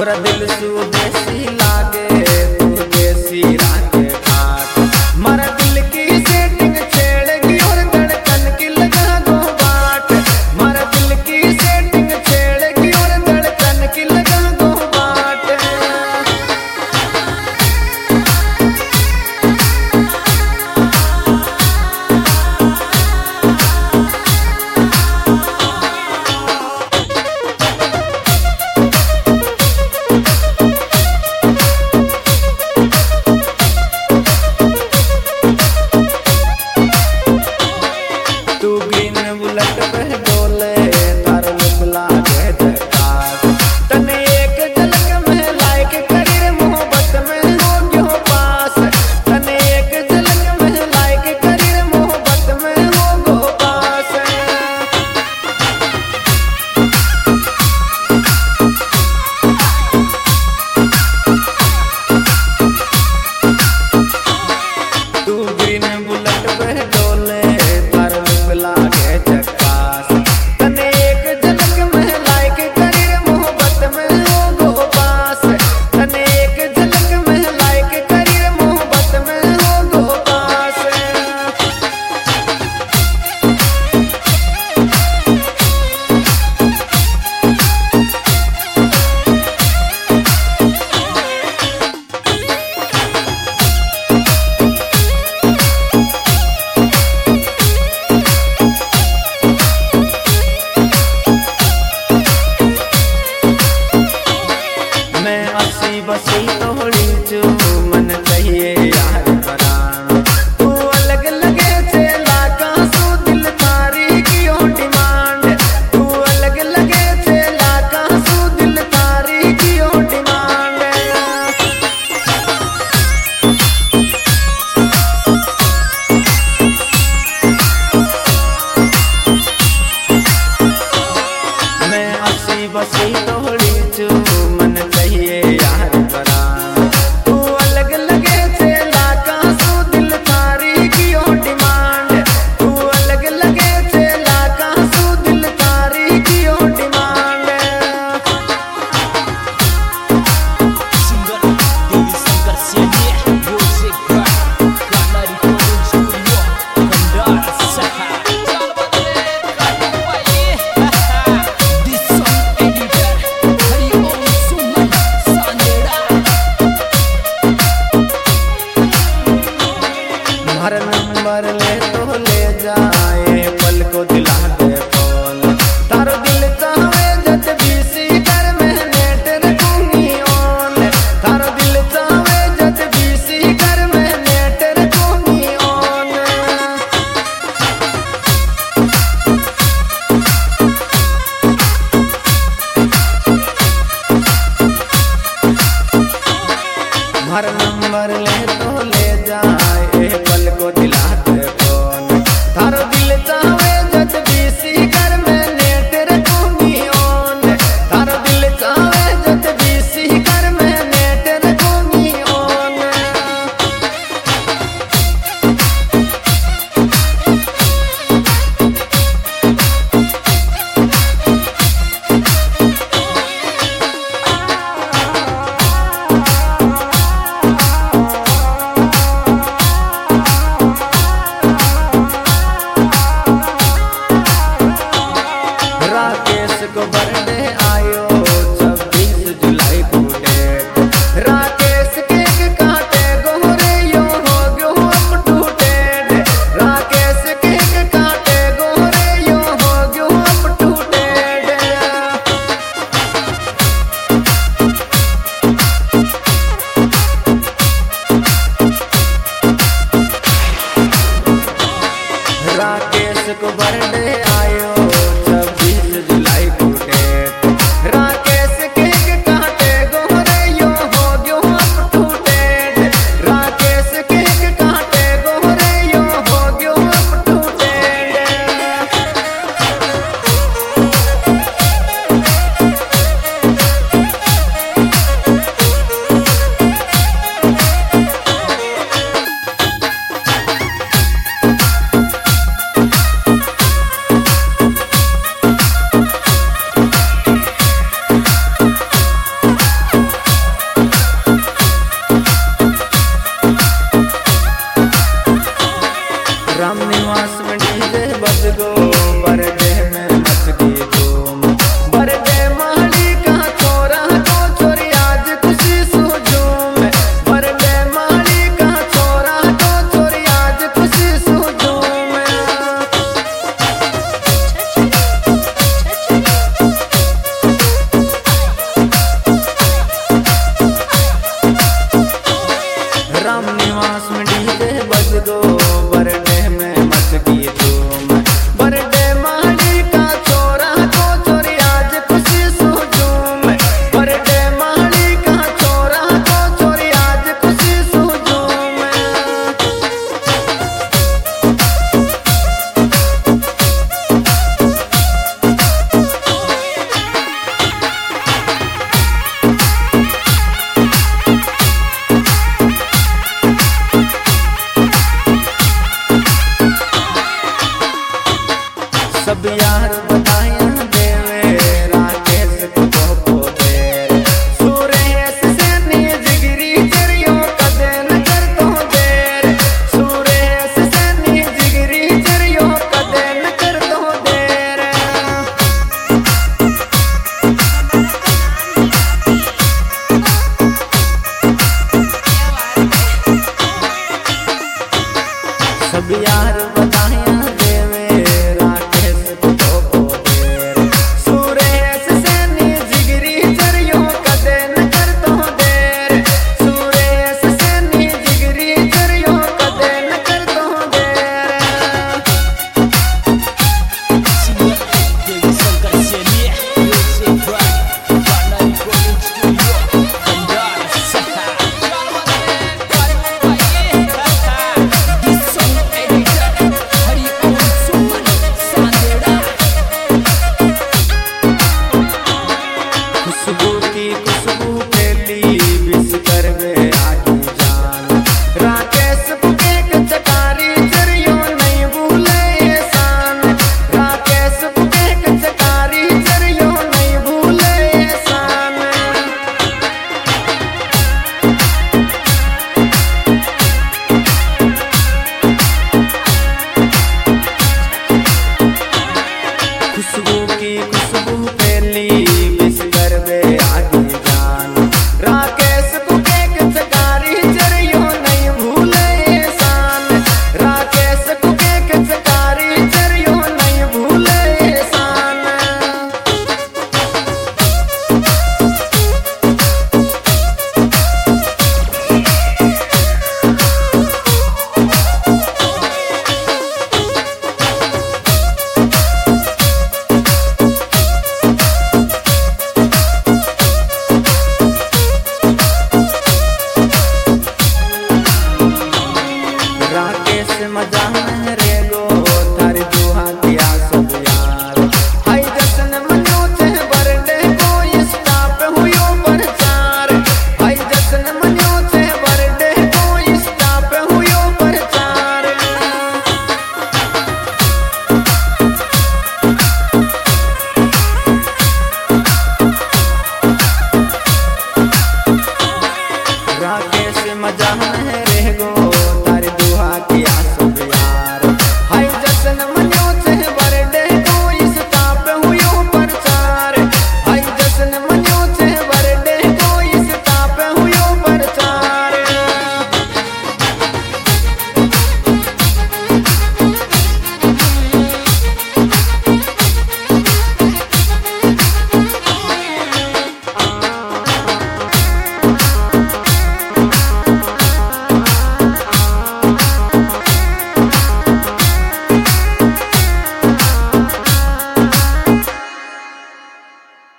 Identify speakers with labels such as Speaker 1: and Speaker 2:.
Speaker 1: तोरा दिल सुदेसी लागे तू देसी राके ठाट मारा दिल की सेटिंग छेड़ेगी और धड़कन की लगा दो बाट मारा दिल की सेटिंग छेड़ेगी और धड़कन की लगा दो बाट बुलेट पे डोले तार लुकला के जकास तने एक झलक में लाइक करी रे मोहब्बत में हो क्यों पास तने एक झलक में लाइक करी रे मोहब्बत में हो गो पास तू ग्रीन बुलेट पे डोले तार लुकला के जकास तने एक झलक में लाइक करी रे मोहब्बत में हो गो पास तने एक झलक में लाइक करी रे मोहब्बत में हो गो पास मैं अस्सी बसी तोड़ी चू मन चाहिए यार परान तू अलग लगे चेला कासू दिल थारी की ओ डिमांड तू अलग लगे चेला कासू दिल थारी की ओ डिमांड मैं अस्सी बसी तोड़ी चू मन चाहिए यार परान तू अलग लगे चेला कासू दिल थारी की ओ डिमांड तू अलग लगे चेला कासू दिल थारी की ओ demand
Speaker 2: Singer Dewi Sangkar Seni Music Bar Karena Recording Studio Kendal Saha Chal badle kadu pai This song editor Hari Om Suman Sandera
Speaker 1: हर नंबर ले तो ले जाए पल को दिला दे फोन तारो दिल चाहे जत बीसी कर में नेट रखूंगी ऑन तारो दिल चाहे जत बीसी कर में नेट रखूंगी ऑन हर नंबर ले तो ले जाए पल को दिला दे फोन थारो दिल चाहे जत बीसी कर में नेट रखूंगी ऑन थारो दिल चाहे जत बीसी कर में नेट रखूंगी ऑन राकेश को बर्थडे आयो 26 जुलाई को डेट राकेश केक काटे गोरे यो हो गयो up to date Rakesh cake काटे गोरे यो हो गयो अप टू डेट राकेश को बर्थडे आयो 26 जुलाई को डेट की